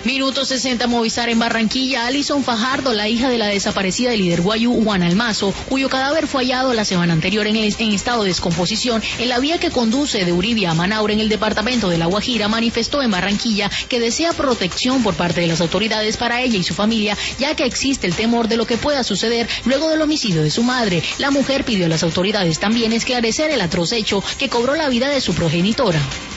Minuto 60 Movistar en Barranquilla. Alison Fajardo, la hija de la desaparecida del líder guayú Juan Almazo, cuyo cadáver fue hallado la semana anterior en estado de descomposición en la vía que conduce de Uribe a Manaure en el departamento de La Guajira, manifestó en Barranquilla que desea protección por parte de las autoridades para ella y su familia, ya que existe el temor de lo que pueda suceder luego del homicidio de su madre. La mujer pidió a las autoridades también esclarecer el atroz hecho que cobró la vida de su progenitora.